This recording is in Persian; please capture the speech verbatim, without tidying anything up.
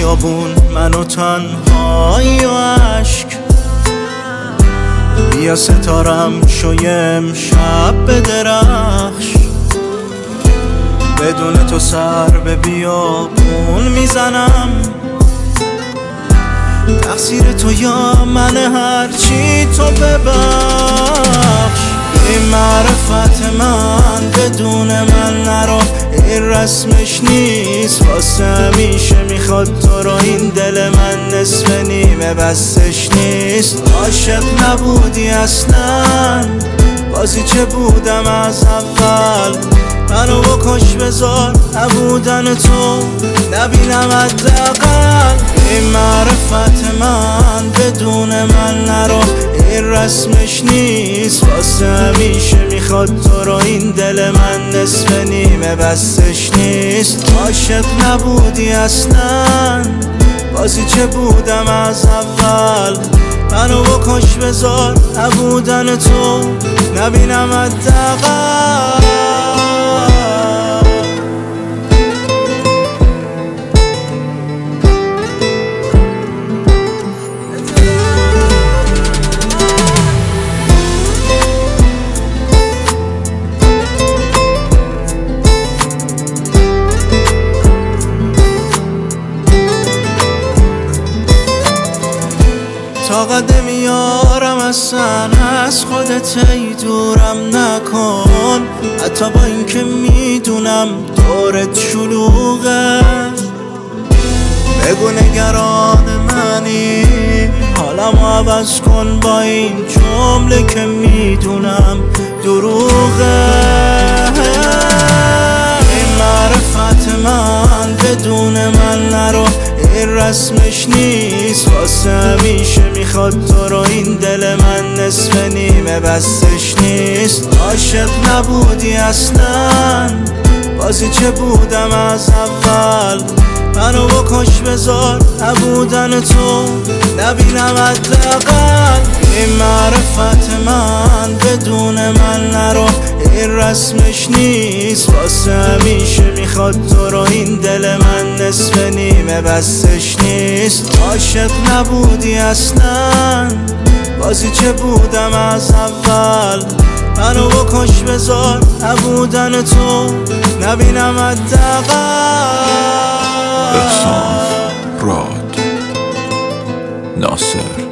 بیابون من و تنهایی و عشق، بیا ستارم شویم شب به درخش، بدون تو سر به بیابون میزنم، تقصیر تو یا من هرچی تو ببخش. این معرفت من بدون من نرو، این رسمش نیست واسه همیشه، میخواد تو رو این دل من نصف نیمه بستش نیست. عاشق نبودی اصلا، بازی چه بودم از اول، منو بکش بذار نبودن تو نبینم حداقل. این معرفت من بدون من نرو، این رسمش نیست واسه همیشه، میخواد تو رو این دل من نصف نیمه بستش نیست. عاشق نبودی اصلا، بازی چه بودم از اول، منو بکش بذار نبودن تو نبینم حداقل. طاقت نمیارم اصلا از خودت، ای دورم نکن، حتی با اینکه میدونم دورت شلوغه. بگو نگران منی، حالمو عوض کن با این جمله که میدونم دروغه. این معرفت من بدون من نرو، این رسمش نیست واسه همیشه، میخواد تو رو این دل من نصف نیمه بستش نیست. عاشق نبودی اصلا، بازی چه بودم از اول، منو بکش بذار نبودن تو نبینم حداقل. این معرفت من بدون من نرو، این رسمش نیست واسه همیشه، میخواد تو رو این دل من نصف نیمه بستش نیست. عاشق نبودی اصلا، بازی چه بودم از اول، منو بکش بذار نبودن تو نبینم حداقل. احسان راد ناصر